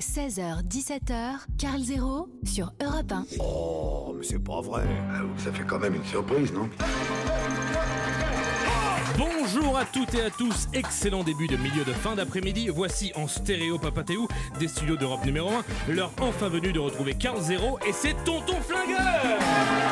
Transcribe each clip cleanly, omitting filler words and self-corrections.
16h-17h, Carl Zéro sur Europe 1. Oh, mais c'est pas vrai. Ça fait quand même une surprise, non? Bonjour à toutes et à tous, excellent début de milieu de fin d'après-midi. Voici en stéréo Papatéou des studios d'Europe numéro 1, l'heure enfin venue de retrouver Carl Zéro et c'est Tonton Flingueur.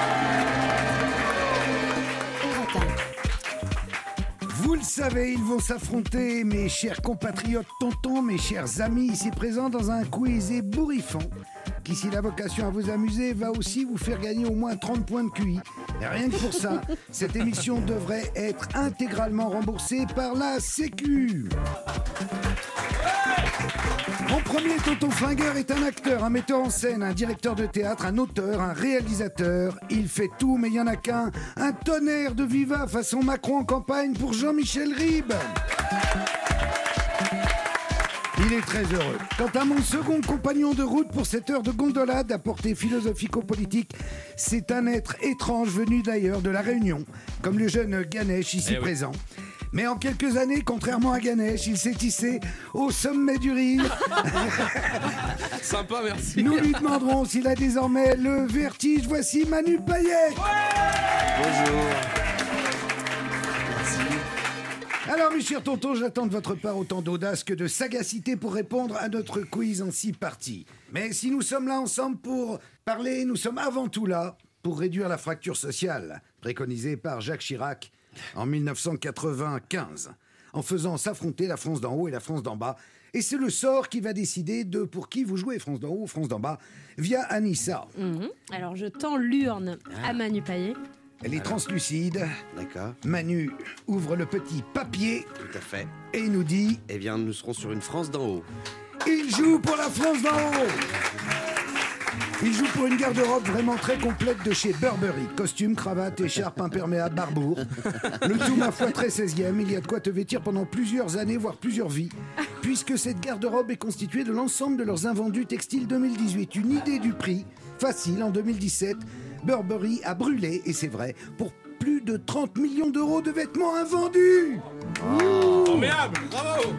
Europe 1. Vous le savez, ils vont s'affronter, mes chers compatriotes tontons, mes chers amis ici présents, dans un quiz ébouriffant qui, s'il a vocation à vous amuser, va aussi vous faire gagner au moins 30 points de QI. Et rien que pour ça, cette émission devrait être intégralement remboursée par la Sécu. Mon premier Tonton Flingueur est un acteur, un metteur en scène, un directeur de théâtre, un auteur, un réalisateur. Il fait tout, mais il n'y en a qu'un. Un tonnerre de viva façon Macron en campagne pour Jean-Michel Ribes. Il est très heureux. Quant à mon second compagnon de route pour cette heure de gondolade à portée philosophico-politique, c'est un être étrange venu d'ailleurs de La Réunion, comme le jeune Ganesh ici présent. Mais en quelques années, contrairement à Ganesh, il s'est hissé au sommet du rire. Sympa, merci. Nous lui demanderons s'il a désormais le vertige. Voici Manu Payette. Bonjour. Alors, mes chers tontons, j'attends de votre part autant d'audace que de sagacité pour répondre à notre quiz en 6 parties. Mais si nous sommes là ensemble pour parler, nous sommes avant tout là pour réduire la fracture sociale, préconisée par Jacques Chirac en 1995, en faisant s'affronter la France d'en haut et la France d'en bas. Et c'est le sort qui va décider de pour qui vous jouez, France d'en haut ou France d'en bas, via Anissa. Alors, je tends l'urne à Manu Payet. Elle est translucide. D'accord, Manu ouvre le petit papier tout à fait. et nous dit... Eh bien, nous serons sur une France d'en haut. Il joue pour la France d'en haut. Il joue pour une garde-robe vraiment très complète de chez Burberry. Costume, cravate, écharpe imperméable, barbour. Le tout, ma foi, très 16e. Il y a de quoi te vêtir pendant plusieurs années, voire plusieurs vies. Puisque cette garde-robe est constituée de l'ensemble de leurs invendus textiles 2018. Une idée du prix, facile, en 2017. Burberry a brûlé, et c'est vrai, pour plus de 30 millions d'euros de vêtements invendus. Formidable, bravo.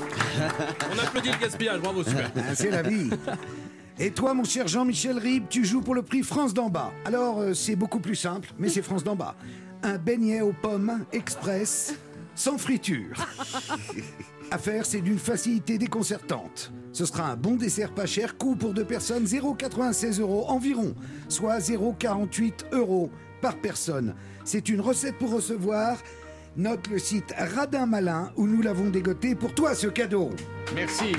On applaudit le gaspillage, bravo, super. Ah, c'est la vie. Et toi, mon cher Jean-Michel Ribes, tu joues pour le prix France d'en bas. Alors, c'est beaucoup plus simple, mais c'est France d'en bas. Un beignet aux pommes express, sans friture. À faire, c'est d'une facilité déconcertante. Ce sera un bon dessert pas cher, coût pour 2 personnes, 0,96 € environ, soit 0,48 € par personne. C'est une recette pour recevoir. Note le site Radin Malin où nous l'avons dégoté pour toi, ce cadeau. Merci.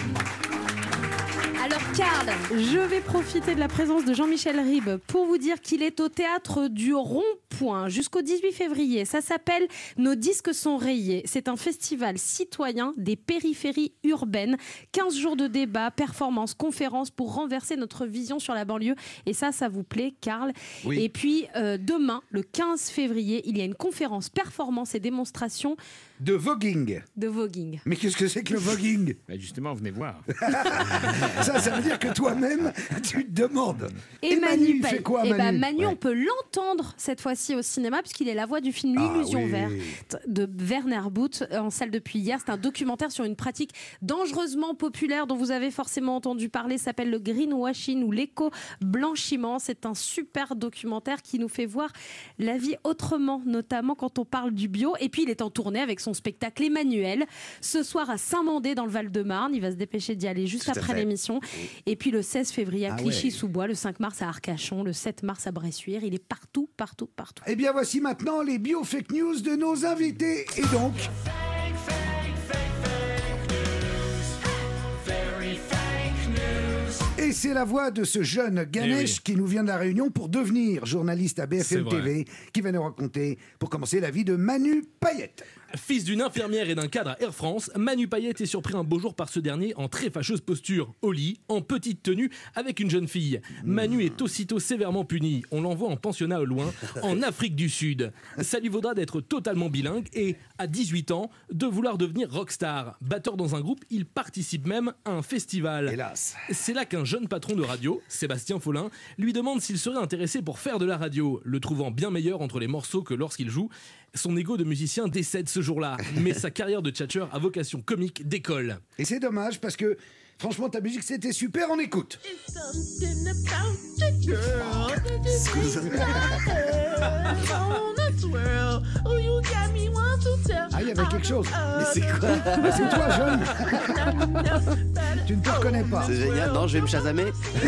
Alors, Carl, je vais profiter de la présence de Jean-Michel Ribes pour vous dire qu'il est au théâtre du Rond-Point jusqu'au 18 février. Ça s'appelle Nos disques sont rayés. C'est un festival citoyen des périphéries urbaines. 15 jours de débats, performances, conférences pour renverser notre vision sur la banlieue. Et ça vous plaît, Carl? Oui. Et puis, demain, le 15 février, il y a une conférence performance et démonstration De voguing. de voguing. Mais qu'est-ce que c'est que le voguing? Justement, venez voir. Ça veut dire que toi-même, tu te demandes. Et Manu, il Payet. fait quoi, Eh ben, Manu? Manu, on peut l'entendre cette fois-ci au cinéma puisqu'il est la voix du film L'Illusion oui. verte de Werner Booth en salle depuis hier. C'est un documentaire sur une pratique dangereusement populaire dont vous avez forcément entendu parler. Ça s'appelle le greenwashing ou l'éco-blanchiment. C'est un super documentaire qui nous fait voir la vie autrement, notamment quand on parle du bio. Et puis il est en tournée avec son spectacle Emmanuel ce soir à Saint-Mandé dans le Val-de-Marne. Il va se dépêcher d'y aller juste Tout à après fait. l'émission. Et puis le 16 février à Ah Clichy-sous-Bois, le 5 mars à Arcachon, le 7 mars à Bressuire. Il est partout, partout, partout. Eh bien, voici maintenant les bio-fake news de nos invités. Et donc... Et c'est la voix de ce jeune Ganesh qui nous vient de La Réunion pour devenir journaliste à C'est BFM vrai. TV, qui va nous raconter, pour commencer, la vie de Manu Payette. Fils d'une infirmière et d'un cadre à Air France, Manu Payet est surpris un beau jour par ce dernier en très fâcheuse posture, au lit, en petite tenue, avec une jeune fille. Manu est aussitôt sévèrement puni. On l'envoie en pensionnat au loin, en Afrique du Sud. Ça lui vaudra d'être totalement bilingue et, à 18 ans, de vouloir devenir rockstar. Batteur dans un groupe, il participe même à un festival. Hélas. C'est là qu'un jeune patron de radio, Sébastien Follin, lui demande s'il serait intéressé pour faire de la radio, le trouvant bien meilleur entre les morceaux que lorsqu'il joue. Son ego de musicien décède ce jour-là, mais sa carrière de tchatcheur à vocation comique décolle. Et c'est dommage parce que Franchement, ta musique, c'était super, on écoute. Ah, il y avait quelque chose. Mais c'est quoi? Ah, c'est toi, jeune. Tu ne te reconnais pas. C'est génial. Non, je vais me chasamer.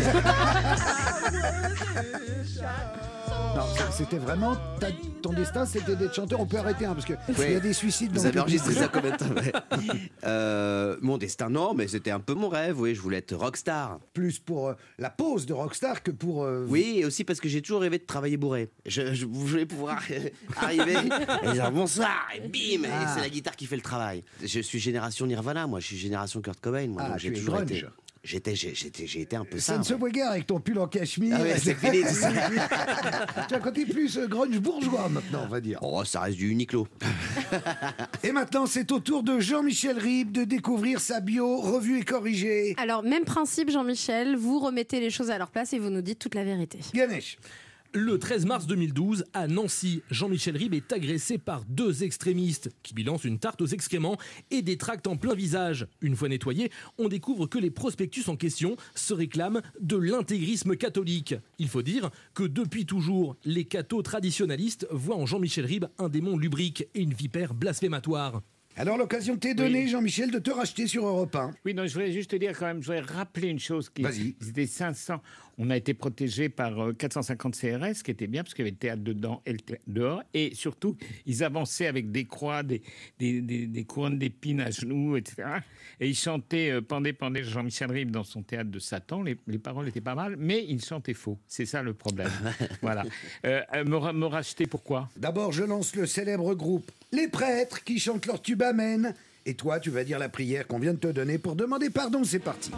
Non, c'était vraiment ton destin, c'était d'être chanteur. On peut arrêter, parce qu'il y a des suicides dans Vous le avez public. enregistré ça combien de temps? Ouais. Mon destin, non, mais c'était un peu mon rêve. Oui, je voulais être rockstar. Plus pour la pose de rockstar que pour... Oui, et aussi parce que j'ai toujours rêvé de travailler bourré. Je voulais pouvoir arriver et dire bonsoir, et bim, et c'est la guitare qui fait le travail. Je suis génération Nirvana, moi, je suis génération Kurt Cobain, moi, donc tu j'ai es toujours grunge. été. J'ai été un peu Ça ça. ne se voit guère avec ton pull en cachemire. Ah ouais, c'est fini, tout ça. Tu as un côté plus grunge bourgeois maintenant, on va dire. Oh, ça reste du Uniqlo. Et maintenant, c'est au tour de Jean-Michel Ribes de découvrir sa bio revue et corrigée. Alors, même principe, Jean-Michel, vous remettez les choses à leur place et vous nous dites toute la vérité. Ganesh. Le 13 mars 2012, à Nancy, Jean-Michel Ribes est agressé par 2 extrémistes qui lui lancent une tarte aux excréments et des tracts en plein visage. Une fois nettoyés, on découvre que les prospectus en question se réclament de l'intégrisme catholique. Il faut dire que depuis toujours, les cathos traditionalistes voient en Jean-Michel Ribes un démon lubrique et une vipère blasphématoire. Alors, l'occasion t'est donnée, Jean-Michel, de te racheter sur Europe 1. Oui, non, je voulais juste te dire quand même, je voudrais rappeler une chose. Vas-y. Ils étaient 500. On a été protégés par 450 CRS, qui était bien, parce qu'il y avait le théâtre dedans et le théâtre dehors. Et surtout, ils avançaient avec des croix, des couronnes d'épines à genoux, etc. Et ils chantaient Pendez, pendez Jean-Michel Ribes dans son théâtre de Satan. Les paroles étaient pas mal, mais ils chantaient faux. C'est ça le problème. Voilà. Me racheter, pourquoi? D'abord, je lance le célèbre groupe Les Prêtres qui chantent leur tube Amen. Et toi, tu vas dire la prière qu'on vient de te donner pour demander pardon. C'est parti.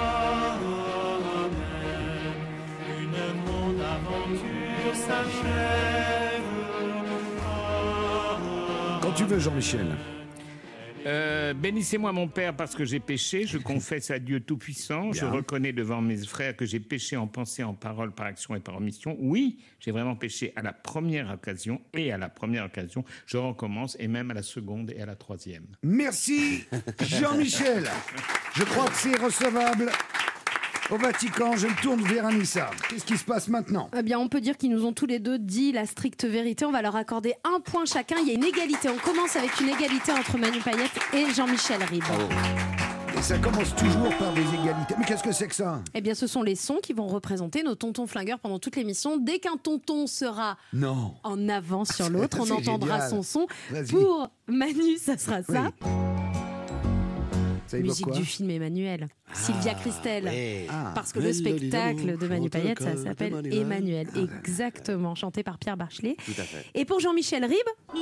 Quand tu veux, Jean-Michel. Bénissez-moi mon Père parce que j'ai péché, je confesse à Dieu Tout-Puissant, je reconnais devant mes frères que j'ai péché en pensée, en parole, par action et par omission. Oui, j'ai vraiment péché à la première occasion et à la première occasion, je recommence et même à la seconde et à la troisième. Merci, Jean-Michel. Je crois que c'est recevable. Au Vatican, je me tourne vers Anissa. Qu'est-ce qui se passe maintenant? Eh bien, on peut dire qu'ils nous ont tous les deux dit la stricte vérité. On va leur accorder 1 point chacun. Il y a une égalité. On commence avec une égalité entre Manu Payette et Jean-Michel Ribes. Et ça commence toujours par des égalités. Mais qu'est-ce que c'est que ça? Eh bien, ce sont les sons qui vont représenter nos tontons flingueurs pendant toute l'émission. Dès qu'un tonton sera en avance sur l'autre, on C'est entendra génial. son son. Vas-y. Pour Manu, ça sera ça. Oui. Ça évoque Musique quoi? du film Emmanuel. Sylvia Christel. ouais. Parce que le spectacle de Manu Payette, ça s'appelle Emmanuel. Exactement, chanté par Pierre Bachelet. Tout à fait. Et pour Jean-Michel Ribes,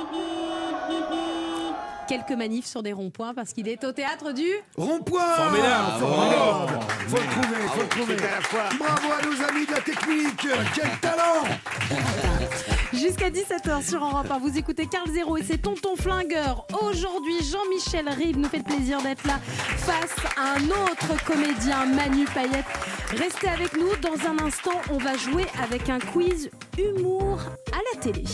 quelques manifs sur des ronds-points parce qu'il est au théâtre du... Rond-point. Formidable. Formidable. Faut le trouver, faut le trouver. C'est à la fois. Bravo à nos amis de la technique. Quel talent. Jusqu'à 17h sur Europe 1, vous écoutez Carl Zéro et ses tontons flingueurs. Aujourd'hui, Jean-Michel Ribes nous fait le plaisir d'être là face à un autre comédien, Manu Payette. Restez avec nous, dans un instant, on va jouer avec un quiz humour à la télé.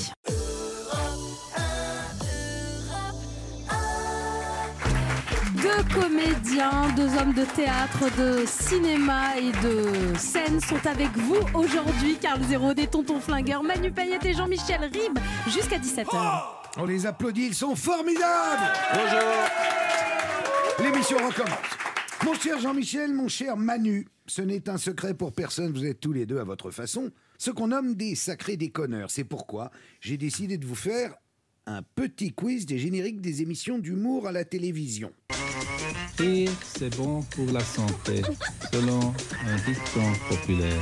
Deux comédiens, 2 hommes de théâtre, de cinéma et de scène sont avec vous aujourd'hui. Carl Zéro, des tontons flingueurs, Manu Payette et Jean-Michel Ribes jusqu'à 17h. On les applaudit, ils sont formidables. Bonjour. L'émission recommence. Mon cher Jean-Michel, mon cher Manu, ce n'est un secret pour personne, vous êtes tous les deux à votre façon, ce qu'on nomme des sacrés déconneurs. C'est pourquoi j'ai décidé de vous faire un petit quiz des génériques des émissions d'humour à la télévision. Rire, c'est bon pour la santé, selon un dicton populaire.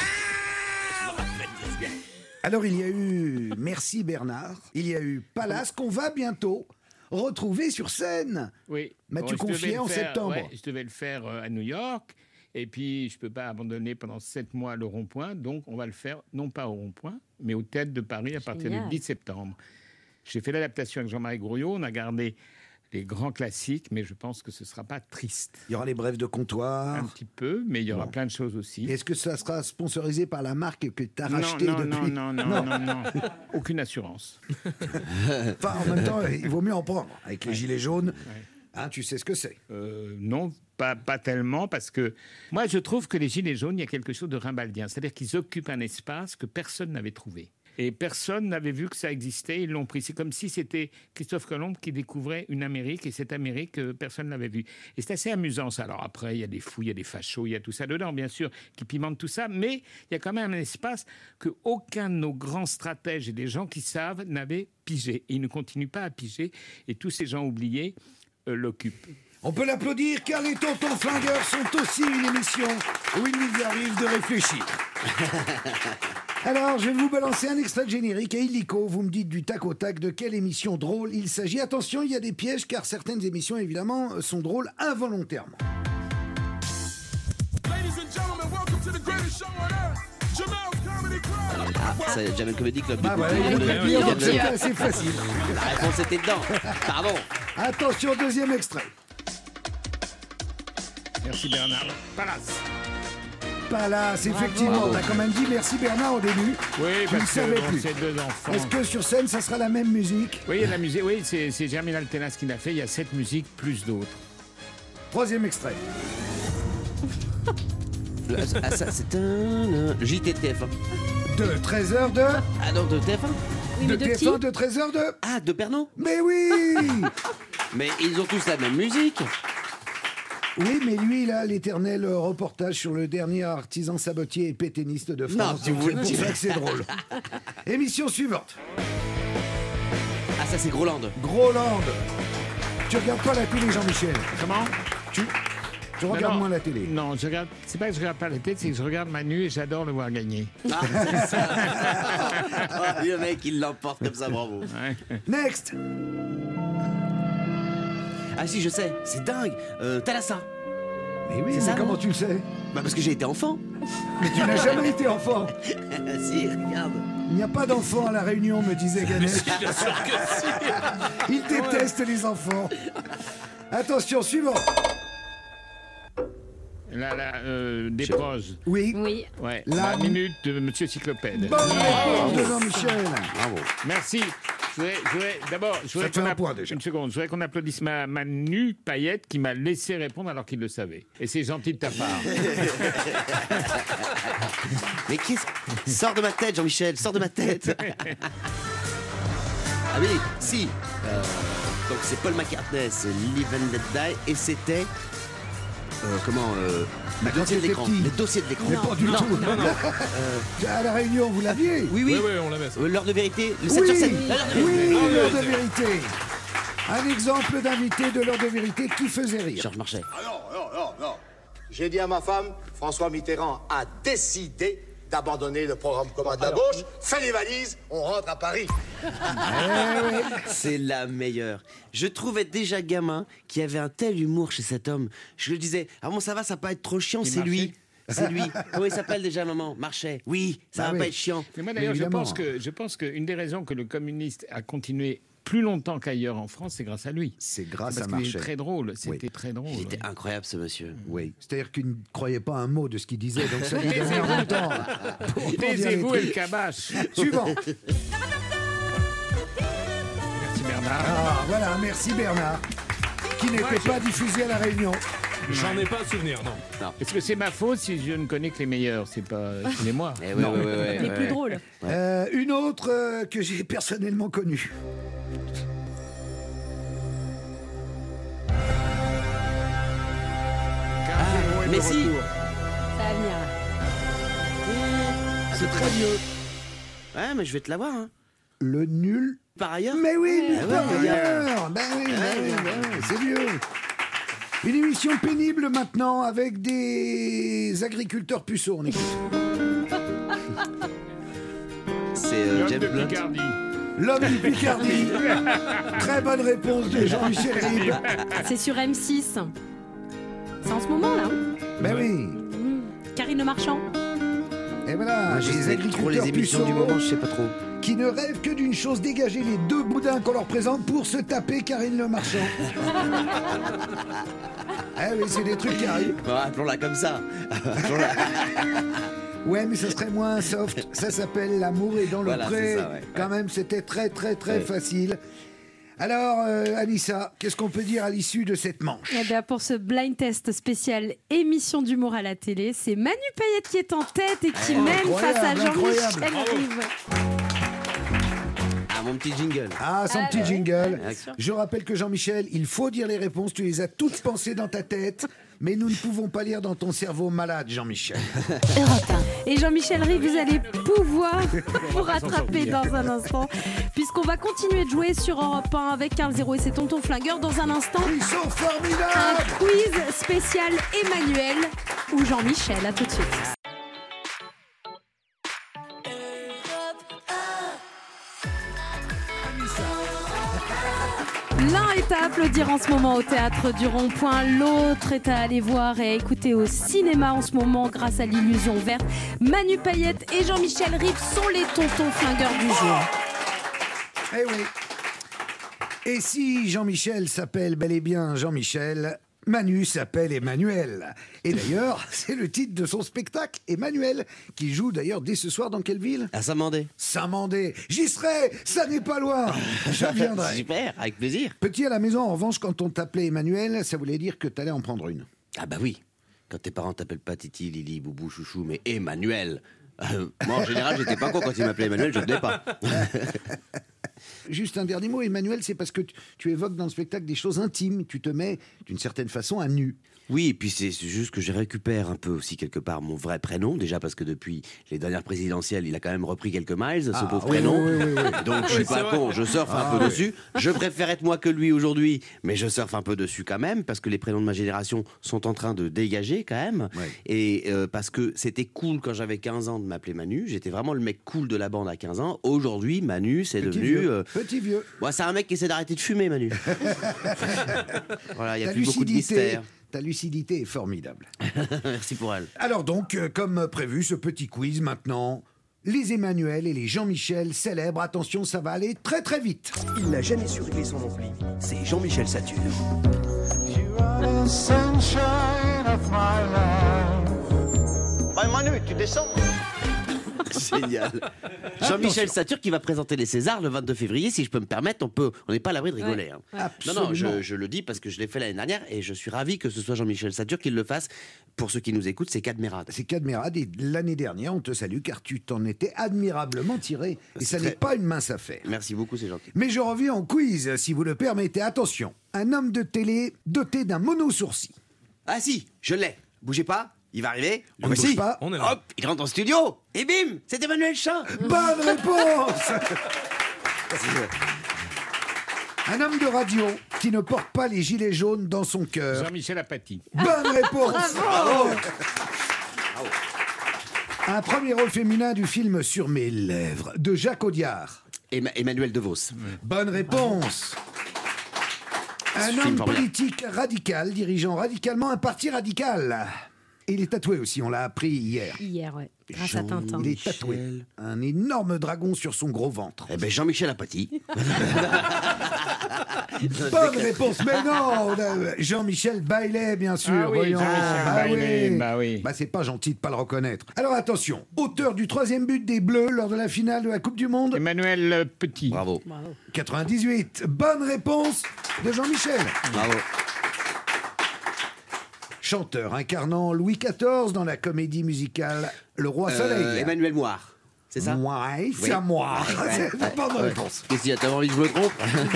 Alors il y a eu Merci Bernard, il y a eu Palace qu'on va bientôt retrouver sur scène. Oui. M'as-tu je devais confié le en faire, septembre? ouais, je devais le faire à New York. Et puis, je ne peux pas abandonner pendant 7 mois le rond-point. Donc, on va le faire, non pas au rond-point, mais au Théâtre de Paris à partir Génial. du 10 septembre. J'ai fait l'adaptation avec Jean-Marie Grouillot. On a gardé les grands classiques, mais je pense que ce ne sera pas triste. Il y aura les brèves de comptoir. Un petit peu, mais il y aura Bon. plein de choses aussi. Est-ce que ça sera sponsorisé par la marque que tu as rachetée depuis? Non. Aucune assurance. Enfin, en même temps, il vaut mieux en prendre. Avec les gilets jaunes, Hein, tu sais ce que c'est? Non, pas tellement, parce que moi, je trouve que les Gilets jaunes, il y a quelque chose de rimbaldien. C'est-à-dire qu'ils occupent un espace que personne n'avait trouvé. Et personne n'avait vu que ça existait, ils l'ont pris. C'est comme si c'était Christophe Colomb qui découvrait une Amérique, et cette Amérique, personne ne l'avait vue. Et c'est assez amusant, ça. Alors après, il y a des fous, il y a des fachos, il y a tout ça dedans, bien sûr, qui pimentent tout ça, mais il y a quand même un espace qu'aucun de nos grands stratèges et des gens qui savent n'avaient pigé. Et ils ne continuent pas à piger, et tous ces gens oubliés l'occupent. On peut l'applaudir car les tontons flingueurs sont aussi une émission où il nous arrive de réfléchir. Alors, je vais vous balancer un extrait de générique et illico, vous me dites du tac au tac de quelle émission drôle il s'agit. Attention, il y a des pièges car certaines émissions, évidemment, sont drôles involontairement. C'est Jamel Comedy Club. Bah voilà, c'est assez facile. La réponse était dedans. Pardon. Attention, deuxième extrait. Merci Bernard. Palace, effectivement. T'as quand même dit merci Bernard au début. Oui, Tu ne parce savais que plus. c'est 2 enfants. Est-ce que sur scène, ça sera la même musique? Oui, il y a de la musique. Oui, c'est Germinal Tenaz qui l'a fait. Il y a 7 musiques plus d'autres. Troisième extrait. Ah, ça, c'est un JT de TF1. De 13h de... Ah non, de TF1. Oui, De mais de qui? TF1 de 13h de... Ah, de Pernod. Mais oui. Mais ils ont tous la même musique. Oui, mais lui, il a l'éternel reportage sur le dernier artisan sabotier et pétainiste de France. Non, tu Donc, voulais c'est pour dire. ça que c'est drôle. Émission suivante. Ah, ça, c'est Groland. Groland. Tu regardes pas la télé, Jean-Michel? Comment Tu regardes Non, moins la télé? Non, je regarde. C'est pas que je regarde pas la télé, c'est que je regarde Manu et j'adore le voir gagner. Ah, c'est ça. Oh, le mec, il l'emporte comme ça, bravo. Ouais. Next. Ah si, je sais, c'est dingue. Thalassa. Mais oui, C'est mais ça, comment non tu le sais? Bah parce que j'ai été enfant. Mais tu n'as jamais été enfant. Si, regarde. Il n'y a pas d'enfants à La Réunion, me disait Ganesh. Bien sûr que si. Il déteste les enfants. Attention, suivant. Des proches. Oui. Oui. Ouais. La La minute de Monsieur Cyclopède. Bonne réponse de Jean-Michel. Bravo. Merci. Je voudrais d'abord, je voudrais te fait qu'on un point, déjà. une seconde. Je voudrais qu'on applaudisse Manu Payette qui m'a laissé répondre alors qu'il le savait. Et c'est gentil de ta part. Mais qu'est-ce... Sors de ma tête, Jean-Michel, sors de ma tête. Ah oui, si. Donc c'est Paul McCartney, c'est Live and Let Die, et c'était... Bah, le quand dossier de t'étais l'écran. petit. Le dossier de l'écran. Mais pas du tout. À La Réunion, vous l'aviez? Oui, Oui, oui. oui, on l'avait ça. L'heure de vérité, le 7 Oui, sur 7. oui, Ah, l'heure de ouais, vérité. Un exemple d'invité de l'heure de vérité qui faisait rire. Georges Marchais. Non. J'ai dit à ma femme, François Mitterrand a décidé d'abandonner le programme commun de la gauche. Fais les valises, on rentre à Paris. C'est la meilleure. Je trouvais déjà gamin qu'il y avait un tel humour chez cet homme. Je le disais, ah bon, ça va pas être trop chiant, c'est lui. C'est lui. Comment il s'appelle déjà, maman? Marchais. Oui, ça Bah va oui. pas être chiant. Mais moi d'ailleurs, je évidemment. pense que une des raisons que le communiste a continué plus longtemps qu'ailleurs en France, c'est grâce à lui. C'est grâce Parce à qu'il est Marchais. très drôle. C'était Oui. très drôle. Il était incroyable, ce monsieur. Oui. C'est-à-dire qu'il ne croyait pas un mot de ce qu'il disait, donc ça lui donnait un bon temps pour dire les Taisez-vous et trucs. le cabache. Suivant. Merci Bernard. Ah, voilà, merci Bernard, qui n'était pas diffusé à La Réunion. J'en ai pas souvenir, non. Est-ce que c'est ma faute si je ne connais que les meilleurs? C'est pas moi. Eh ouais, Les plus drôles. Une autre que j'ai personnellement connue. mais si. Ça va venir. C'est très vieux. Ouais, mais je vais te l'avoir, hein. Le nul. Par ailleurs. Mais oui, Ah par ouais, ailleurs. Ben oui, c'est vieux. Une émission pénible maintenant avec des agriculteurs puceaux, on écoute. C'est L'homme James de Blunt. Picardie. L'homme du Picardie. Très bonne réponse de Jean-Michel Ribes. C'est sur M6. C'est en ce moment là. Ben oui. Karine Le Marchand. Et voilà, Moi, des je sais trop les agriculteurs émissions puceaux du moment, je sais pas trop. qui ne rêvent que d'une chose, dégager les deux boudins qu'on leur présente pour se taper Karine Le Marchand. Eh oui, c'est des trucs qui arrivent. Bon, appelons-la comme ça. Appelons-la. Ouais, mais ça serait moins soft. Ça s'appelle L'amour est dans le Voilà, pré. c'est ça, ouais. Quand même, c'était très, très, très Ouais. facile. Alors, Anissa, qu'est-ce qu'on peut dire à l'issue de cette manche? Eh bien, pour ce blind test spécial émission d'humour à la télé, c'est Manu Payette qui est en tête et qui mène face à Jean-Michel Rive. Ah, mon petit jingle. Ah, son petit jingle. bien sûr. Je rappelle que Jean-Michel, il faut dire les réponses, tu les as toutes pensées dans ta tête, mais nous ne pouvons pas lire dans ton cerveau malade, Jean-Michel. Europe 1. Et Jean-Michel Rive, vous allez pouvoir vous rattraper dans un instant, puisqu'on va continuer de jouer sur Europe 1 avec Carl Zéro et ses tontons flingueurs. Dans un instant, Ils sont un formidables! quiz spécial Emmanuel ou Jean-Michel. À tout de suite. L'un est à applaudir en ce moment au Théâtre du Rond-Point, l'autre est à aller voir et à écouter au cinéma en ce moment grâce à l'illusion verte. Manu Payette et Jean-Michel Rive sont les tontons flingueurs du jour. Eh oui. Et si Jean-Michel s'appelle bel et bien Jean-Michel, Manu s'appelle Emmanuel. Et d'ailleurs, c'est le titre de son spectacle, Emmanuel, qui joue d'ailleurs dès ce soir dans quelle ville? À Saint-Mandé. Saint-Mandé. J'y serai, ça n'est pas loin. Je viendrai. Super, avec plaisir. Petit à la maison, en revanche, quand on t'appelait Emmanuel, ça voulait dire que t'allais en prendre une. Ah bah oui. Quand tes parents t'appellent pas Titi, Lili, Boubou, Chouchou, mais Emmanuel. Moi, en général, j'étais pas con quand il m'appelait Emmanuel, je ne l'ai pas. Juste un dernier mot, Emmanuel, c'est parce que tu évoques dans le spectacle des choses intimes. Tu te mets, d'une certaine façon, à nu. Oui, et puis c'est juste que je récupère un peu aussi quelque part mon vrai prénom, déjà parce que depuis les dernières présidentielles, il a quand même repris quelques miles, ce pauvre prénom. Oui. Donc je suis pas con, je surfe un peu dessus. Je préfère être moi que lui aujourd'hui, mais je surfe un peu dessus quand même, parce que les prénoms de ma génération sont en train de dégager quand même. Ouais. Et parce que c'était cool quand j'avais 15 ans de m'appeler Manu, j'étais vraiment le mec cool de la bande à 15 ans. Aujourd'hui, Manu, c'est devenu... Petit vieux. Moi, c'est un mec qui essaie d'arrêter de fumer, Manu. Voilà, il n'y a Ta plus beaucoup de lucidité, mystère. ta lucidité est formidable. Merci pour elle. Alors donc, comme prévu, ce petit quiz maintenant. Les Emmanuel et les Jean-Michel célèbres. Attention, ça va aller très très vite. Il n'a jamais su régler son ampli. C'est Jean-Michel Satur. Manu, tu descends. Génial. Jean-Michel Satur qui va présenter les Césars le 22 février. Si je peux me permettre, on n'est pas à l'abri de rigoler. Ouais. Hein. Absolument. Non, je le dis parce que je l'ai fait l'année dernière et je suis ravi que ce soit Jean-Michel Satur qui le fasse. Pour ceux qui nous écoutent, c'est Cadmerade. C'est Cadmerade et l'année dernière, on te salue car tu t'en étais admirablement tiré. Et ça très- n'est pas une mince affaire. Merci beaucoup, c'est gentil. Mais je reviens au quiz, si vous le permettez. Attention, un homme de télé doté d'un mono-sourcil. Ah si, je l'ai. Bougez pas, il va arriver. On ne bouge pas. On est là. Hop, il rentre en studio et bim, c'est Emmanuel Chat. Bonne réponse. Un homme de radio qui ne porte pas les gilets jaunes dans son cœur. Jean-Michel Apathy. Bonne réponse. Un premier rôle féminin du film Sur mes lèvres de Jacques Audiard. Emmanuel DeVos. Bonne réponse. Un Film homme formidable. politique radical dirigeant radicalement un parti radical. Et il est tatoué aussi, on l'a appris hier. Hier, ouais, grâce à Tintin. Il est tatoué. Un énorme dragon sur son gros ventre. Eh ben Jean-Michel Apathy. Bonne réponse, mais non Jean-Michel Baillet, bien sûr. Ah oui, voyons. Jean-Michel Bah Baillet, oui. bah oui. Bah c'est pas gentil de pas le reconnaître. Alors attention, auteur du 3e but des Bleus lors de la finale de la Coupe du Monde Emmanuel Petit. Bravo. 98. Bonne réponse de Jean-Michel. Bravo. Chanteur incarnant Louis XIV dans la comédie musicale Le Roi Soleil. Emmanuel Moire. C'est ça? Ouais, c'est à moi. C'est la bonne réponse. Qu'est-ce qu'il y a? T'as envie que je me trompe?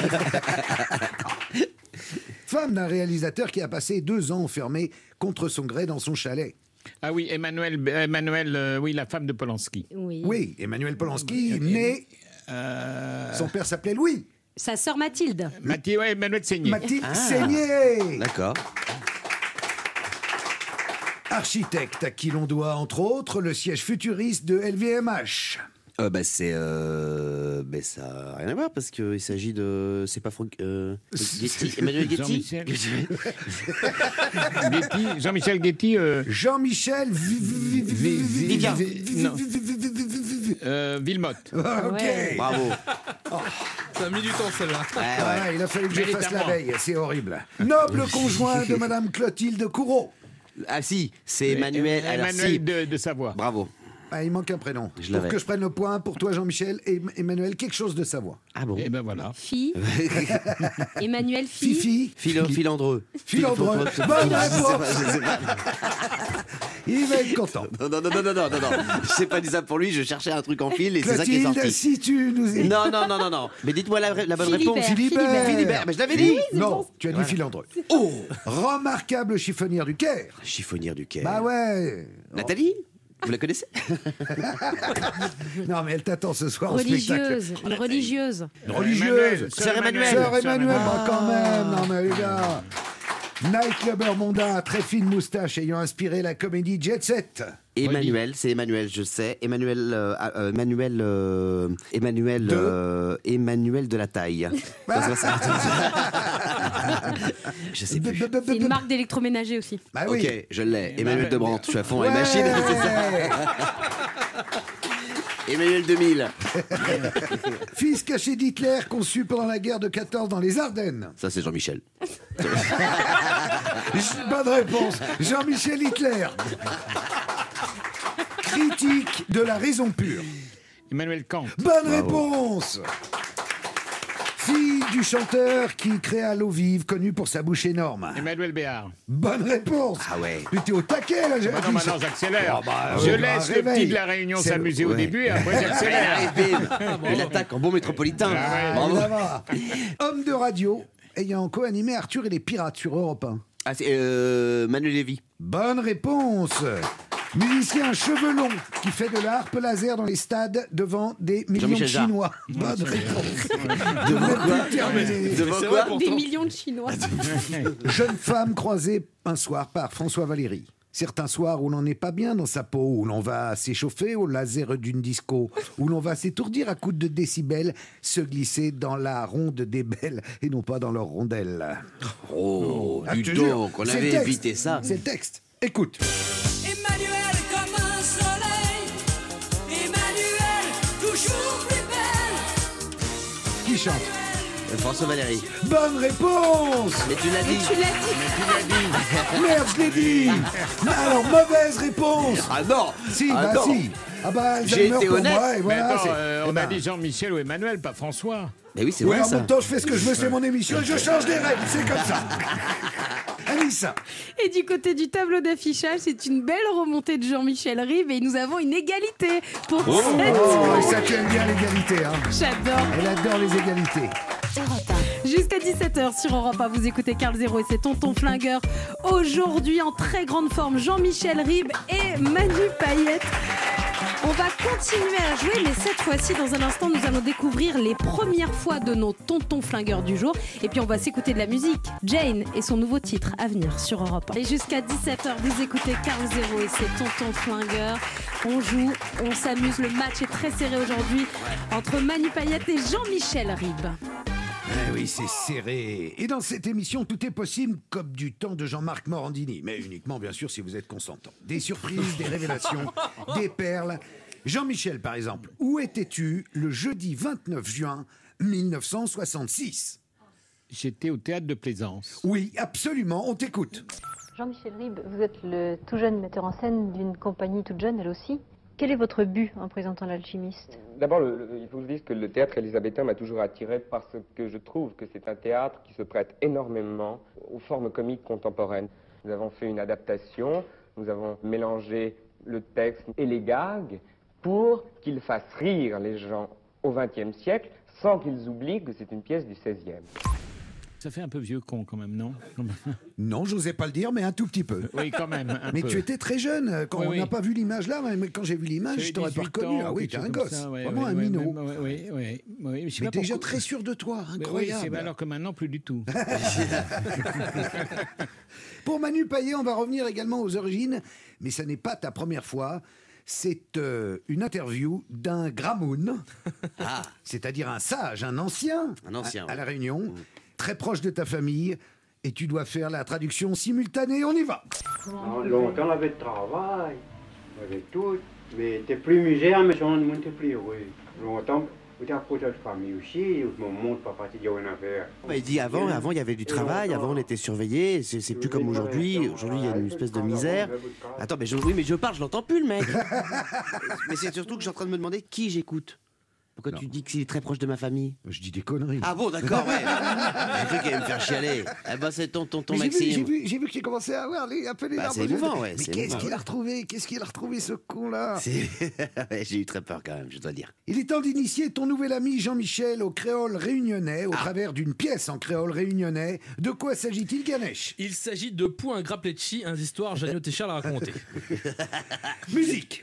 Femme d'un réalisateur qui a passé 2 ans enfermé contre son gré dans son chalet. Ah oui, Emmanuel, oui, la femme de Polanski. Oui. Oui, Emmanuel Polanski, né. Son père s'appelait Louis. Sa sœur Mathilde. Ouais, Emmanuel Seigné. Mathilde Seigné. D'accord. Architecte à qui l'on doit, entre autres, le siège futuriste de LVMH. Ça n'a rien à voir parce qu'il s'agit de. C'est pas Getty, Emmanuel Getty. Jean-Michel. Getty, Jean-Michel Getty. Jean-Michel Vivien. Non. Villemotte. Ok. Ouais. Bravo. Ça a mis du temps celle-là. Ah, il a fallu que je Mais fasse c'est à la moi. veille, c'est horrible. Noble conjoint de Madame Clotilde Courreau. Ah si, c'est Emmanuel. Alors, Emmanuel si. de Savoie. Bravo. Ah, il manque un prénom. Je Pour l'avais. que je prenne le point, pour toi Jean-Michel et Emmanuel, quelque chose de Savoie. Ah bon? Et ben voilà. Fille. Emmanuel Fille. Fifi. Filandreux. Filandreux. Bonne Je sais pas, réponse. je sais pas. Il va être content. Non. Je sais pas dit ça pour lui, je cherchais un truc en fil et c'est ça qui est Clotilde, sorti. si tu nous es... Non. Mais dites-moi la bonne Philibert. réponse. Philibert. Mais je l'avais dit. Non, tu as dit Filandreux. Oh, remarquable chiffonnière du Caire. Chiffonnière du Caire. Bah ouais. Nathalie? Vous la connaissez? Non, mais elle t'attend ce soir au spectacle. Religieuse. Une religieuse. Une religieuse. Sœur Emmanuel. Sœur Emmanuel, bah, quand même. Non, mais les gars. Nightclubber mondain, très fine moustache ayant inspiré la comédie Jet Set. Emmanuel, c'est Emmanuel, je sais. Emmanuel de la taille. Je sais plus. C'est une marque d'électroménager aussi. Bah oui. Ok, je l'ai. Emmanuel de Brandt, je suis à fond Ouais. à la machine, c'est ça. Emmanuel 2000. Fils caché d'Hitler, conçu pendant la guerre de 14 dans les Ardennes. Ça, c'est Jean-Michel. Bonne réponse. Jean-Michel Hitler. Critique de la raison pure. Emmanuel Kant. Bonne réponse. Fille du chanteur qui créa l'eau vive, connu pour sa bouche énorme. Emmanuel Béard. Bonne réponse. Ah ouais. Tu étais au taquet là. Non, maintenant j'accélère. Ah bah, Je ouais, laisse bah, le petit réveil. de la Réunion C'est s'amuser le- au ouais. début et après j'accélère. Il attaque en bon métropolitain. Ah, Bravo. évidemment. Homme de radio ayant co-animé Arthur et les pirates sur Europe 1. Ah, c'est Manu Lévy. Bonne réponse. Musicien cheveux longs qui fait de la harpe laser dans les stades devant des millions de Jean-Michel Jarre. Chinois. Bonne réponse. Devant quoi? Terminé. Devant C'est quoi? vrai, Des pourtant. millions de Chinois. Jeune femme croisée un soir par François Valéry. Certains soirs où l'on n'est pas bien dans sa peau, où l'on va s'échauffer au laser d'une disco, où l'on va s'étourdir à coups de décibels, se glisser dans la ronde des belles et non pas dans leur rondelle. Oh, Ah, dis je te jure, donc, on c'est avait le texte. évité ça. C'est le texte. Écoute. Emmanuel comme un soleil, Emmanuel toujours plus belle. Qui chante? François Valéry. Bonne réponse. Mais tu l'as dit. Tu l'as dit. Merde, je l'ai dit. Alors, mauvaise réponse. Ah non. Si, Ah bah non. si. Ah bah, J'ai Alzheimer été pour honnête. moi, et Mais voilà. attends, c'est- on eh ben, a dit Jean-Michel ou Emmanuel, pas François. Mais oui, c'est Ouais, vrai en ça. même temps, je fais ce que je veux, c'est mon émission et je change les règles, c'est comme ça. Anissa. Et du côté du tableau d'affichage, c'est une belle remontée de Jean-Michel Ribes et nous avons une égalité pour Oh, cette... ça tu aimes bien l'égalité, hein. J'adore. Elle adore les égalités. Jusqu'à 17h sur Europe 1, vous écoutez Carl Zéro et c'est Tonton Flingueur. Aujourd'hui, en très grande forme, Jean-Michel Ribes et Manu Payette. On va continuer à jouer, mais cette fois-ci, dans un instant, nous allons découvrir les premières fois de nos tontons flingueurs du jour. Et puis, on va s'écouter de la musique. Jane et son nouveau titre à venir sur Europe 1. Et jusqu'à 17h, vous écoutez Carl Zéro et c'est Tonton Flingueur. On joue, on s'amuse. Le match est très serré aujourd'hui entre Manu Payette et Jean-Michel Ribes. Eh oui, c'est serré. Et dans cette émission, tout est possible comme du temps de Jean-Marc Morandini. Mais uniquement, bien sûr, si vous êtes consentant. Des surprises, des révélations, des perles. Jean-Michel, par exemple, où étais-tu le jeudi 29 juin 1966 J'étais au théâtre de Plaisance. Oui, absolument, on t'écoute. Jean-Michel Ribes, vous êtes le tout jeune metteur en scène d'une compagnie toute jeune, elle aussi. Quel est votre but en présentant l'alchimiste? D'abord, il faut que je dise que le théâtre élisabétain m'a toujours attiré parce que je trouve que c'est un théâtre qui se prête énormément aux formes comiques contemporaines. Nous avons fait une adaptation, nous avons mélangé le texte et les gags pour qu'ils fassent rire les gens au XXe siècle sans qu'ils oublient que c'est une pièce du XVIe. Ça fait un peu vieux con quand même, non? Non, j'osais pas le dire, mais un tout petit peu. Oui, quand même. un Mais peu. tu étais très jeune. Quand Oui, on oui. n'a pas vu l'image là, mais quand j'ai vu l'image, J'avais je t'aurais pas 18 reconnu. ans, Ah oui, quelque t'es un chose comme gosse. ça, ouais, Vraiment ouais, un ouais, minot. Oui. Je sais Mais pas t'es déjà pourquoi. très sûr de toi, Mais incroyable. oui, alors que maintenant, plus du tout. Pour Manu Payet, on va revenir également aux origines, mais ça n'est pas ta première fois. C'est une interview d'un gramoun, c'est-à-dire un sage, un ancien, Un ancien, à ouais. La Réunion, très proche de ta famille, et tu dois faire la traduction simultanée. On y va. Longtemps, on avait de travail, on avait tout, mais t'es plus misère, mais on ne t'es plus heureux. Longtemps, Vous êtes un projet de famille aussi, je me montre pas partir de une affaire. Il dit avant il y avait du travail, avant on était surveillé, c'est plus comme aujourd'hui. Aujourd'hui il y a une espèce de misère. Attends, mais je parle, je l'entends plus le mec. Mais c'est surtout que je suis en train de me demander qui j'écoute. Pourquoi tu dis qu'il est très proche de ma famille? Je dis des conneries. Ah bon, d'accord, ouais. J'ai cru qu'il allait me faire chialer. Eh ben, c'est ton Maxime. J'ai vu qu'il commençait à avoir un peu les larmes. C'est émouvant, ouais. Mais qu'est-ce qu'il a retrouvé? Qu'est-ce qu'il a retrouvé, ce con-là? J'ai eu très peur quand même, je dois dire. Il est temps d'initier ton nouvel ami Jean-Michel au créole réunionnais au travers d'une pièce en créole réunionnais. De quoi s'agit-il, Ganesh? Il s'agit de Point Grappletchi, un histoire Janio Téchard l'a raconté. Musique.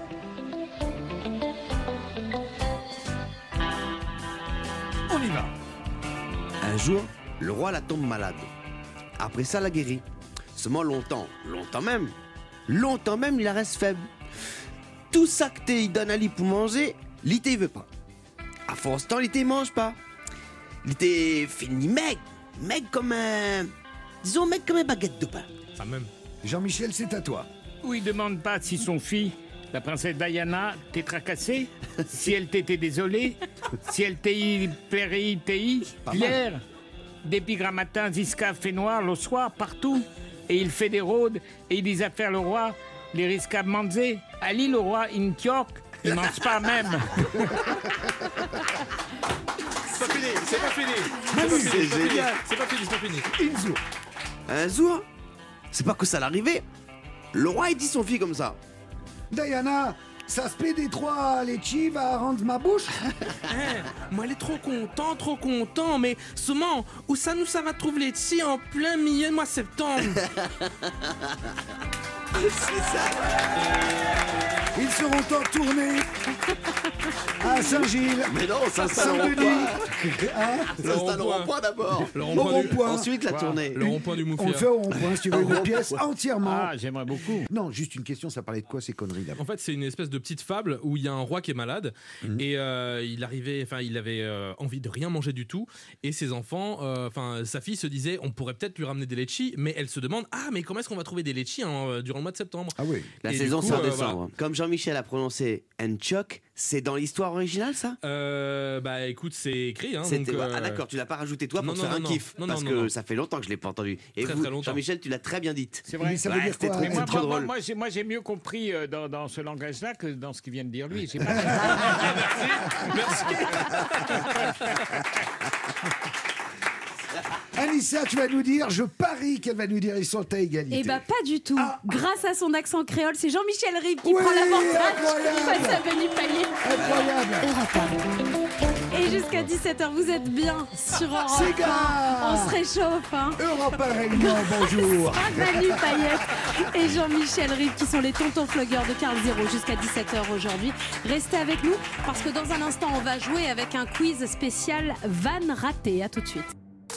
On y va. Un jour, le roi la tombe malade. Après ça, la guérit. Seulement longtemps même, il la reste faible. Tout ça que il donne à lui pour manger, l'été il veut pas. À force de temps, l'été il mange pas. L'été fini maigre comme un... Disons maigre comme un baguette de pain. Ça même. Jean-Michel, c'est à toi. Où il demande pas si son fille, la princesse Diana, t'est tracassée, si elle t'était désolée, si elle t'est Pierre, d'épigrammatin, Ziska fait noir, le soir, partout, et il fait des rôdes, et il dit à faire le roi, les risques manzé, Ali le roi, Intiok, il mange pas même. C'est pas fini. Un jour, c'est pas que ça l'arrivait. Le roi, il dit son fille comme ça. Diana, ça se paie des trois, les chi va rendre ma bouche. Moi, elle est trop content, mais seulement, où ça va trouver les chi en plein milieu de mois septembre. C'est ça. Ils seront en tournée à Saint-Gilles. Mais non, ça Saint-Denis. Ça installe au rond-point d'abord. Le rond-point. Ensuite, la tournée. Le rond-point du Moufia. On le fait au rond-point, si tu veux, une pièce entièrement. Ah, j'aimerais beaucoup. Non, juste une question, ça parlait de quoi ces conneries là? En fait, c'est une espèce de petite fable où il y a un roi qui est malade et il avait envie de rien manger du tout et ses enfants, sa fille se disait on pourrait peut-être lui ramener des litchis, mais elle se demande mais comment est-ce qu'on va trouver des litchis durant le mois de septembre? Ah oui. La saison c'est en décembre. Voilà. Comme Jean-Michel a prononcé Nchok, c'est dans l'histoire originale ça? Écoute, c'est écrit. Ah d'accord, tu l'as pas rajouté toi pour te faire un kiff. Parce que ça fait longtemps que je l'ai pas entendu. Et très, vous, très longtemps. Jean-Michel, tu l'as très bien dit. C'est vrai. Ça veut dire quoi? Mais trop drôle. Moi, j'ai mieux compris dans ce langage-là que dans ce qu'il vient de dire lui. J'ai pas... Merci. Anissa, tu vas nous dire, je parie qu'elle va nous dire ils sont à égalité. Eh bah pas du tout. Grâce à son accent créole, c'est Jean-Michel Ribes qui Oui, prend l'avantage incroyable. face à Benny Payet. Incroyable. Et jusqu'à 17h, vous êtes bien sur Europe C'est 1. gars. On se réchauffe. Europe 1 Réunion, bonjour. Manu Payet et Jean-Michel Ribes qui sont les tontons flogueurs de Carl Zero jusqu'à 17h aujourd'hui. Restez avec nous parce que dans un instant, on va jouer avec un quiz spécial Van raté. À tout de suite.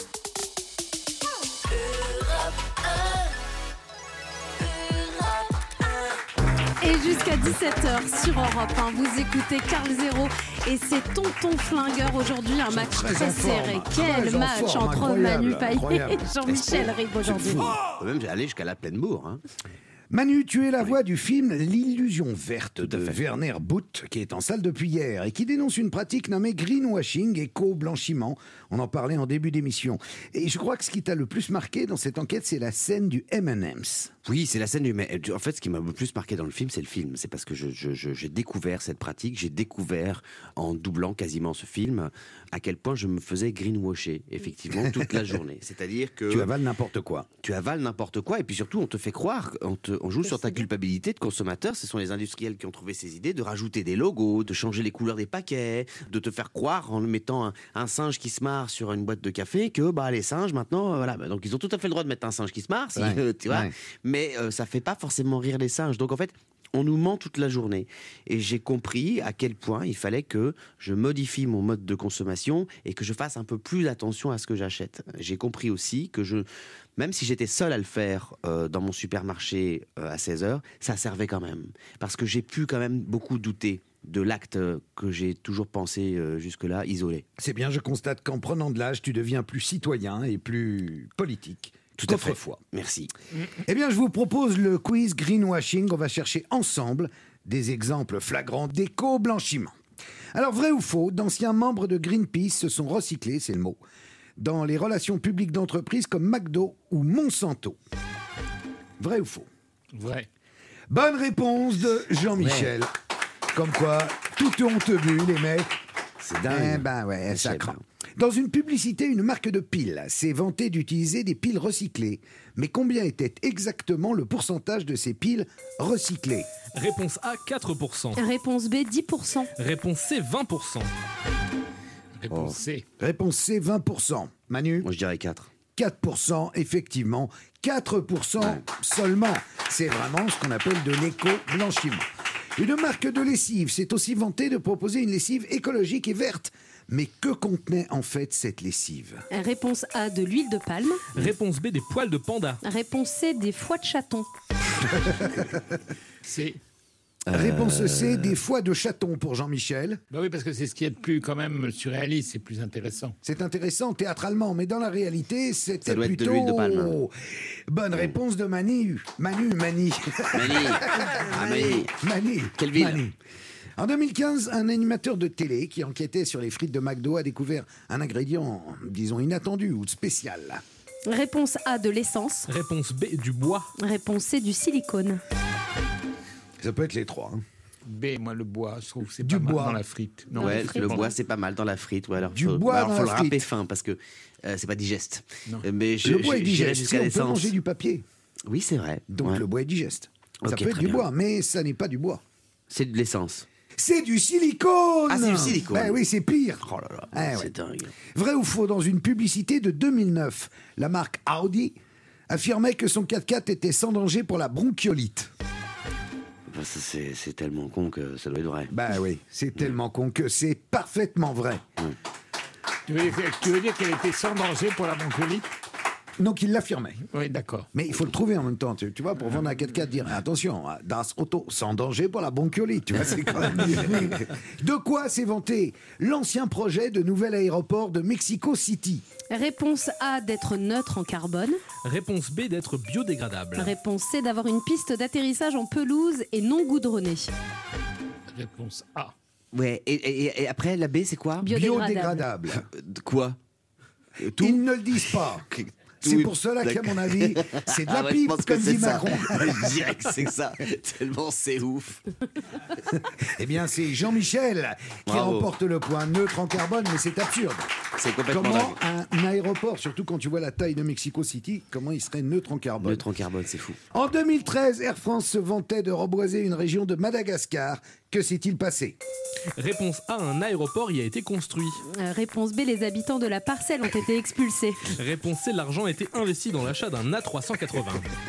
Et jusqu'à 17h sur Europe 1, vous écoutez Carl Zero et c'est Tonton Flingueur aujourd'hui, un match très serré. Quel match entre Manu Payet et Jean-Michel Ribes aujourd'hui. Même j'ai allé jusqu'à la pleine bourre. Hein. Manu, tu es la voix du film L'illusion verte de Werner Bouth, qui est en salle depuis hier et qui dénonce une pratique nommée greenwashing, éco-blanchiment. On en parlait en début d'émission. Et je crois que ce qui t'a le plus marqué dans cette enquête, c'est la scène du M&M's. Oui, c'est la scène du... En fait, ce qui m'a le plus marqué dans le film, c'est le film. C'est parce que j'ai découvert cette pratique, j'ai découvert, en doublant quasiment ce film, à quel point je me faisais greenwasher, effectivement, toute la journée. C'est-à-dire que... Tu avales n'importe quoi. Tu avales n'importe quoi, et puis surtout, on te fait croire, on joue sur ta culpabilité de consommateur. Ce sont les industriels qui ont trouvé ces idées de rajouter des logos, de changer les couleurs des paquets, de te faire croire, en mettant un singe qui se marre sur une boîte de café, que les singes, maintenant, voilà. Donc, ils ont tout à fait le droit de mettre un singe qui se marre, tu vois. Mais ça fait pas forcément rire les singes. Donc en fait, on nous ment toute la journée. Et j'ai compris à quel point il fallait que je modifie mon mode de consommation et que je fasse un peu plus attention à ce que j'achète. J'ai compris aussi que même si j'étais seul à le faire dans mon supermarché à 16h, ça servait quand même. Parce que j'ai pu quand même beaucoup douter de l'acte que j'ai toujours pensé jusque-là isolé. C'est bien, je constate qu'en prenant de l'âge, tu deviens plus citoyen et plus politique. Tout à fait. Fois. Merci. Eh bien, je vous propose le quiz greenwashing. On va chercher ensemble des exemples flagrants d'éco-blanchiment. Alors, vrai ou faux, d'anciens membres de Greenpeace se sont recyclés, c'est le mot, dans les relations publiques d'entreprises comme McDo ou Monsanto. Vrai ou faux? Vrai. Bonne réponse de Jean-Michel. Ouais. Comme quoi, tout est honteux bu, les mecs. C'est dingue. Eh ben ouais, Je ça sais craint. pas. Dans une publicité, une marque de piles s'est vantée d'utiliser des piles recyclées. Mais combien était exactement le pourcentage de ces piles recyclées? Réponse A, 4%. Réponse B, 10%. Réponse C, 20%. Réponse C. Réponse C, 20%. Manu? Moi, je dirais 4. 4%, effectivement. 4% seulement. C'est vraiment ce qu'on appelle de l'éco-blanchiment. Une marque de lessive s'est aussi vantée de proposer une lessive écologique et verte. Mais que contenait en fait cette lessive? Réponse A, de l'huile de palme. Réponse B, des poils de panda. Réponse C, des foies de chaton. C. Réponse C, des foies de chaton pour Jean-Michel. Bah oui, parce que c'est ce qui est de plus quand même surréaliste, c'est plus intéressant. C'est intéressant théâtralement, mais dans la réalité, Ça c'était doit être de plutôt... l'huile de palme. Bonne réponse de Manu. Manu. Mani. Ah, Mani. Manu. Quelle ville? Manu. En 2015, un animateur de télé qui enquêtait sur les frites de McDo a découvert un ingrédient, disons, inattendu ou spécial. Réponse A, de l'essence. Réponse B, du bois. Réponse C, du silicone. Ça peut être les trois. Hein. B, moi le bois, je trouve que c'est Du pas mal bois. dans la frite. Non, Ouais, la frite, le ouais. bois, c'est pas mal dans la frite. Ouais, alors Du faut, bois alors, dans faut la le râper frite. fin parce que c'est pas digeste. Non. Mais Le bois est j'irai digeste. jusqu'à On peut l'essence. manger du papier. Oui, c'est vrai. Donc Ouais. le bois est digeste. Ça Ok, peut être très du bien. bois, mais ça n'est pas du bois. C'est de l'essence. C'est du silicone. Ah, c'est du silicone. Ben oui, c'est pire. Oh là là, Ah, c'est ouais. dingue. Vrai ou faux, dans une publicité de 2009, la marque Audi affirmait que son 4x4 était sans danger pour la bronchiolite. Bah, ça, c'est tellement con que ça doit être vrai. Ben oui, c'est tellement con que c'est parfaitement vrai. Tu veux dire qu'elle était sans danger pour la bronchiolite? Donc il l'affirmait. Oui, d'accord. Mais il faut le trouver en même temps, tu vois, pour vendre un 4x4, dire attention, Das Auto, sans danger pour la bronchiolite, tu vois, c'est quand même... De quoi s'est vanté l'ancien projet de nouvel aéroport de Mexico City? Réponse A, d'être neutre en carbone. Réponse B, d'être biodégradable. Réponse C, d'avoir une piste d'atterrissage en pelouse et non goudronnée. Réponse A. Ouais, et après, la B, c'est quoi? Biodégradable. De quoi? Ils ne le disent pas. C'est Oui, pour cela qu'à mon avis, c'est de la Ah ouais, je pipe, pense que comme c'est dit ça. Macron. Je dirais que c'est ça, tellement c'est ouf. Eh bien, c'est Jean-Michel qui Bravo. remporte le point neutre en carbone, mais c'est absurde. C'est complètement Comment dingue. un aéroport, surtout quand tu vois la taille de Mexico City, comment il serait neutre en carbone? Neutre en carbone, c'est fou. En 2013, Air France se vantait de reboiser une région de Madagascar. Que s'est-il passé? Réponse A, un aéroport y a été construit. Réponse B, les habitants de la parcelle ont été expulsés. Réponse C, l'argent a été investi dans l'achat d'un A380.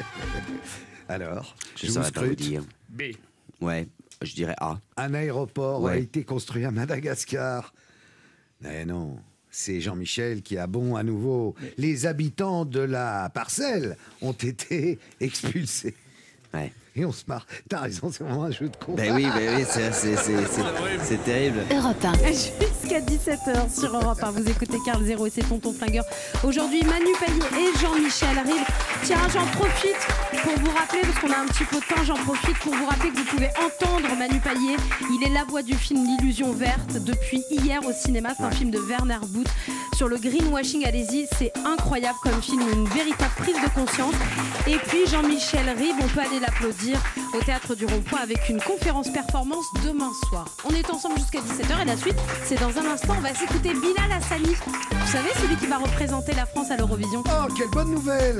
Alors, Je vous saurais pas vous scrute. dire. B. Ouais, je dirais A. Un aéroport a Ouais. été construit à Madagascar. Mais non, c'est Jean-Michel qui a bon à nouveau. Les habitants de la parcelle ont été expulsés. Ouais. Et on se marre. T'as raison, c'est vraiment un jeu de con. Ben oui, c'est terrible. Europe 1. Jusqu'à 17h sur Europe 1. Vous écoutez Carl Zéro et c'est Tonton Flingueur. Aujourd'hui, Manu Payet et Jean-Michel arrivent. Tiens, j'en profite pour vous rappeler, parce qu'on a un petit peu de temps, j'en profite pour vous rappeler que vous pouvez entendre Manu Payet. Il est la voix du film L'Illusion Verte depuis hier au cinéma. C'est un film de Werner Booth sur le greenwashing. Allez-y, c'est incroyable comme film, une véritable prise de conscience. Et puis Jean-Michel Ribes, on peut aller l'applaudir au Théâtre du Rond-Point avec une conférence performance demain soir. On est ensemble jusqu'à 17h et la suite, c'est dans un instant. On va s'écouter Bilal Hassani. Vous savez, celui qui va représenter la France à l'Eurovision. Oh, quelle bonne nouvelle!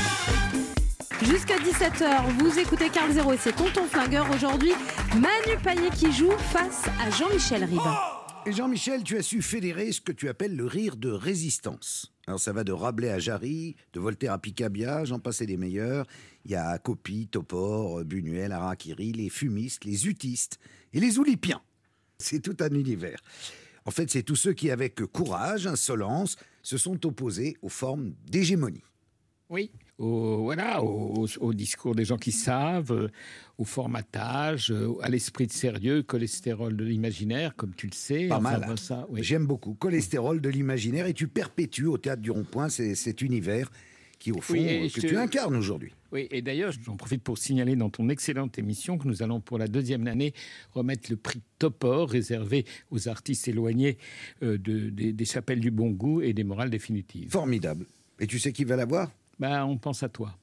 Jusqu'à 17h, vous écoutez Carl Zéro et c'est Tonton Flingueur. Aujourd'hui, Manu Payet qui joue face à Jean-Michel Ribes. Et Jean-Michel, tu as su fédérer ce que tu appelles le rire de résistance. Alors ça va de Rabelais à Jarry, de Voltaire à Picabia, j'en passais des meilleurs. Il y a Copy, Topor, Buñuel, Harakiri, les fumistes, les utistes et les oulipiens. C'est tout un univers. En fait, c'est tous ceux qui, avec courage, insolence, se sont opposés aux formes d'hégémonie. Oui, au discours des gens qui savent, au formatage, à l'esprit de sérieux, cholestérol de l'imaginaire, comme tu le sais. Pas Enfin, mal. ça, oui. J'aime beaucoup. Cholestérol de l'imaginaire. Et tu perpétues au Théâtre du Rond-Point cet univers qui au fond, et que tu incarnes aujourd'hui. Oui, et d'ailleurs, j'en profite pour signaler dans ton excellente émission que nous allons pour la 2e année remettre le prix Topor réservé aux artistes éloignés des chapelles du bon goût et des morales définitives. Formidable. Et tu sais qui va l'avoir ? On pense à toi.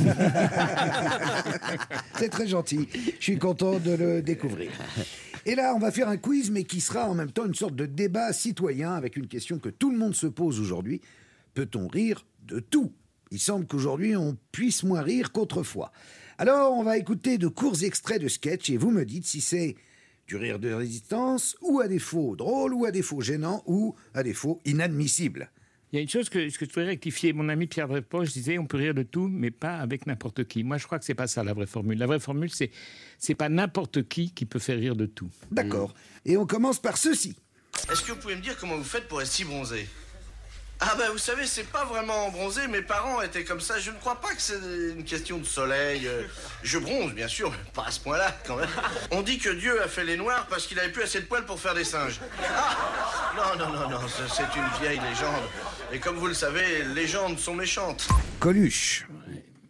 C'est très gentil. Je suis content de le découvrir. Et là, on va faire un quiz, mais qui sera en même temps une sorte de débat citoyen avec une question que tout le monde se pose aujourd'hui. Peut-on rire de tout ? Il semble qu'aujourd'hui, on puisse moins rire qu'autrefois. Alors, on va écouter de courts extraits de sketch et vous me dites si c'est du rire de résistance, ou à défaut drôle, ou à défaut gênant, ou à défaut inadmissible. Il y a une chose que je voudrais rectifier. Mon ami Pierre Desproges disait on peut rire de tout, mais pas avec n'importe qui. Moi, je crois que c'est pas ça la vraie formule. La vraie formule, c'est pas n'importe qui peut faire rire de tout. D'accord. Et on commence par ceci. Est-ce que vous pouvez me dire comment vous faites pour être si bronzé ? Ah ben vous savez, c'est pas vraiment bronzé, mes parents étaient comme ça, je ne crois pas que c'est une question de soleil. Je bronze, bien sûr, mais pas à ce point-là, quand même. On dit que Dieu a fait les noirs parce qu'il avait plus assez de poils pour faire des singes. Ah non, c'est une vieille légende. Et comme vous le savez, les légendes sont méchantes. Coluche. Alors ?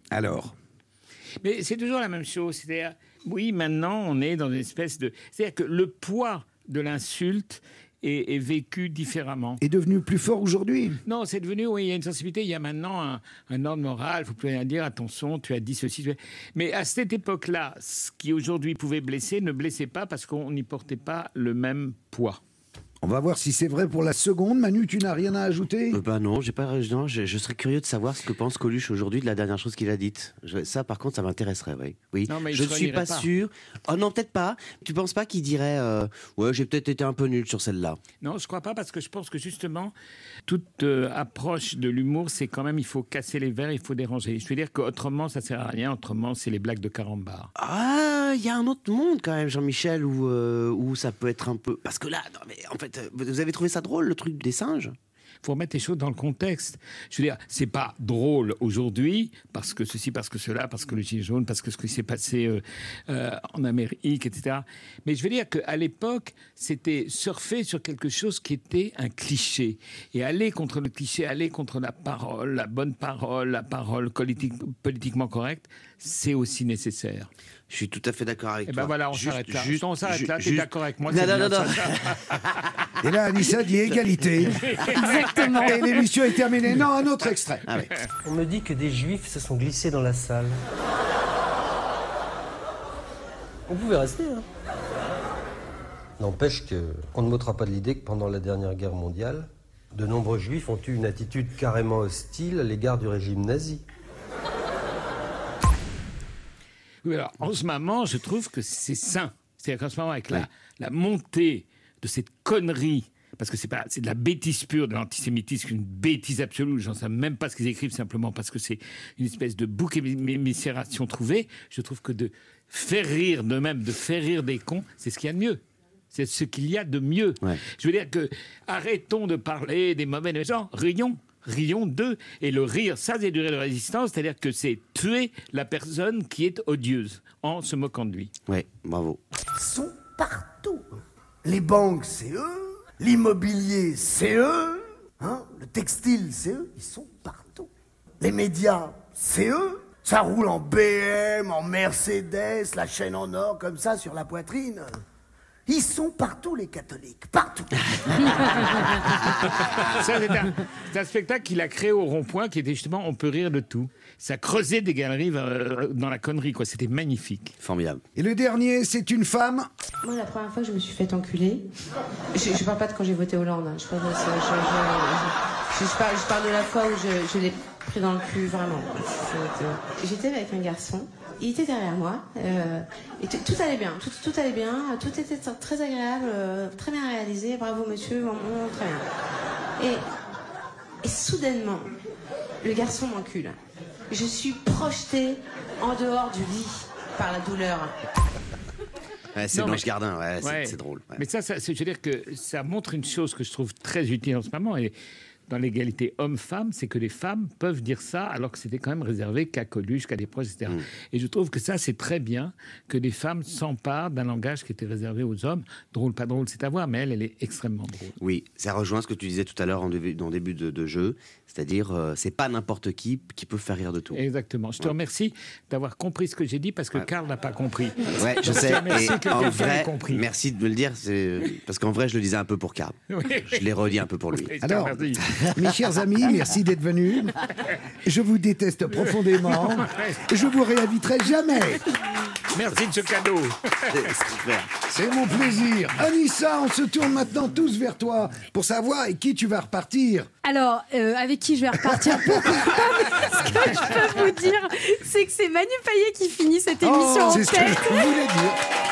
Mais c'est toujours la même chose, c'est-à-dire, oui, maintenant, on est dans une espèce de... C'est-à-dire que le poids de l'insulte est vécu différemment. Est devenu plus fort aujourd'hui ? Non, c'est devenu, oui, il y a une sensibilité, il y a maintenant un ordre moral, il ne faut plus rien dire, attention, tu as dit ceci. Mais à cette époque-là, ce qui aujourd'hui pouvait blesser ne blessait pas parce qu'on n'y portait pas le même poids. On va voir si c'est vrai pour la seconde. Manu, tu n'as rien à ajouter ? Non, je serais curieux de savoir ce que pense Coluche aujourd'hui de la dernière chose qu'il a dite. Ça, par contre, ça m'intéresserait, oui. Non, mais je ne suis pas sûr. Oh non, peut-être pas. Tu penses pas qu'il dirait ouais, j'ai peut-être été un peu nul sur celle-là ? Non, je crois pas, parce que je pense que justement, toute approche de l'humour, c'est quand même, il faut casser les verres, il faut déranger. Je veux dire qu'autrement, ça sert à rien. Autrement, c'est les blagues de carambar. Ah, il y a un autre monde quand même, Jean-Michel, où ça peut être un peu... Parce que là, non, mais en fait, vous avez trouvé ça drôle, le truc des singes ? Il faut remettre les choses dans le contexte. Je veux dire, c'est pas drôle aujourd'hui, parce que ceci, parce que cela, parce que le gilet jaune, parce que ce qui s'est passé en Amérique, etc. Mais je veux dire qu'à l'époque, c'était surfer sur quelque chose qui était un cliché. Et aller contre le cliché, aller contre la parole, la bonne parole, la parole politiquement correcte, c'est aussi nécessaire. Je suis tout à fait d'accord avec toi. Ben voilà, on s'arrête là. On s'arrête là, tu es d'accord avec moi ? Non. Et là, Anissa dit égalité. Exactement. Et l'émission est terminée. Non, un autre extrait. Ah ouais. On me dit que des juifs se sont glissés dans la salle. On pouvait rester, hein. N'empêche qu'on ne m'ôtera pas de l'idée que pendant la dernière guerre mondiale, de nombreux juifs ont eu une attitude carrément hostile à l'égard du régime nazi. Oui, alors, en ce moment, je trouve que c'est sain. C'est-à-dire qu'en ce moment, avec la montée de cette connerie, parce que c'est de la bêtise pure, de l'antisémitisme, une bêtise absolue, j'en sais même pas ce qu'ils écrivent, simplement parce que c'est une espèce de bouc émissération trouvée. Je trouve que de faire rire d'eux-mêmes, de faire rire des cons, c'est ce qu'il y a de mieux. C'est ce qu'il y a de mieux. Ouais. Je veux dire que arrêtons de parler des mauvais gens, rions d'eux. Et le rire, ça c'est du rire de résistance, c'est-à-dire que c'est tuer la personne qui est odieuse en se moquant de lui. Oui, bravo. Ils sont partout. Les banques, c'est eux. L'immobilier, c'est eux. Hein, le textile, c'est eux. Ils sont partout. Les médias, c'est eux. Ça roule en BM, en Mercedes, la chaîne en or comme ça sur la poitrine. Ils sont partout, les catholiques, partout. Ça, c'est un spectacle qu'il a créé au Rond-Point, qui était justement « On peut rire de tout ». Ça creusait des galeries dans la connerie, quoi. C'était magnifique. Formidable. Et le dernier, c'est une femme. Moi, la première fois que je me suis fait enculer, je parle pas de quand j'ai voté Hollande. Hein. Je parle de la fois où je l'ai pris dans le cul, vraiment. J'étais avec un garçon. Il était derrière moi, et tout allait bien, tout allait bien, tout était très agréable, très bien réalisé, bravo monsieur, très bien. Et soudainement, le garçon m'encule. Je suis projetée en dehors du lit par la douleur. Ouais, c'est Blanche Gardin, c'est drôle. Ouais. Mais ça, je veux dire que ça montre une chose que je trouve très utile en ce moment, et dans l'égalité homme-femme, c'est que les femmes peuvent dire ça alors que c'était quand même réservé qu'à Coluche, qu'à des proches, etc. Et je trouve que ça, c'est très bien que les femmes s'emparent d'un langage qui était réservé aux hommes. Drôle, pas drôle, c'est à voir, mais elle est extrêmement drôle. Oui, ça rejoint ce que tu disais tout à l'heure en début de jeu, c'est-à-dire c'est pas n'importe qui peut faire rire de tout. Exactement. Je te remercie d'avoir compris ce que j'ai dit parce que Karl n'a pas compris. Ouais, je sais. Merci Et que en quelqu'un vrai, ait compris. merci de me le dire, parce qu'en vrai, je le disais un peu pour Karl. Oui. Je l'ai redit un peu pour lui. Alors, mes chers amis, merci d'être venus. Je vous déteste profondément. Je vous réinviterai jamais. Merci de ce cadeau. C'est mon plaisir. Anissa, on se tourne maintenant tous vers toi pour savoir avec qui tu vas repartir. Alors, avec qui je vais repartir pour ce que je peux vous dire, c'est que c'est Manu Payet qui finit cette émission en c'est tête. ce que je voulais dire.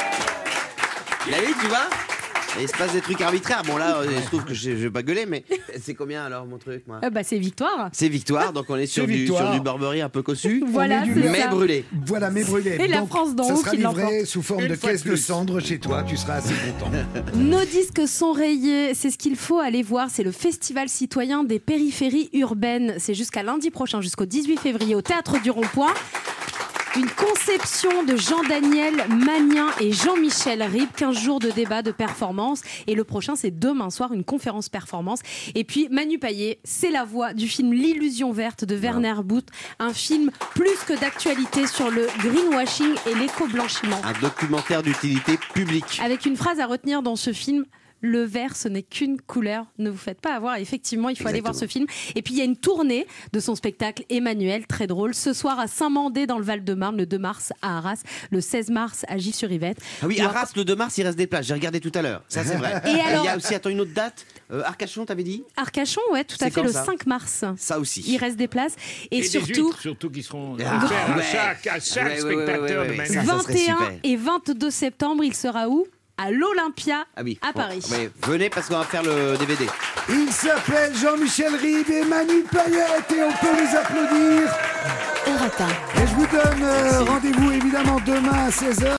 Là, oui, tu vois, il se passe des trucs arbitraires. Bon, là, il se trouve que je vais pas gueuler, mais c'est combien alors mon truc, moi C'est victoire. C'est victoire, donc on est sur du Burberry un peu cossu, Voilà, c'est mais ça. brûlé. Voilà, mais brûlé. Et la Donc, France d'en ça haut sera qui livré l'emporte. sous forme Une de fois de caisse de plus. cendres chez toi. Tu seras assez content. Nos disques sont rayés, c'est ce qu'il faut aller voir. C'est le Festival citoyen des périphéries urbaines. C'est jusqu'à lundi prochain, jusqu'au 18 février, au Théâtre du Rond-Point. Une conception de Jean-Daniel Magnien et Jean-Michel Ribes, 15 jours de débat, de performance. Et le prochain, c'est demain soir, une conférence performance. Et puis, Manu Payet, c'est la voix du film L'Illusion verte de Werner Bouth. Un film plus que d'actualité sur le greenwashing et l'éco-blanchiment. Un documentaire d'utilité publique. Avec une phrase à retenir dans ce film: le vert, ce n'est qu'une couleur. Ne vous faites pas avoir. Effectivement, il faut aller voir ce film. Et puis, il y a une tournée de son spectacle Emmanuel, très drôle. Ce soir à Saint-Mandé, dans le Val-de-Marne, le 2 mars à Arras, le 16 mars à Gif-sur-Yvette. Ah oui, Arras, le 2 mars, il reste des places. J'ai regardé tout à l'heure. Ça, c'est vrai. Et Il alors- y a aussi, attends, une autre date. Arcachon, t'avais dit Arcachon, ouais, tout à C'est fait, quand le ça 5 mars. Ça aussi. Il reste des places. Et des surtout, huîtres, surtout qui seront Ah, offertes ouais. à chaque Ouais, spectateur de ouais. Manu. Ça serait 21 super. et 22 septembre, il sera où? À l'Olympia, Ah oui. à Bon, Paris. ouais, venez parce qu'on va faire le DVD. Il s'appelle Jean-Michel Ribes et Manu Payet et on peut les applaudir. Europe 1. Et je vous donne rendez-vous évidemment demain à 16h.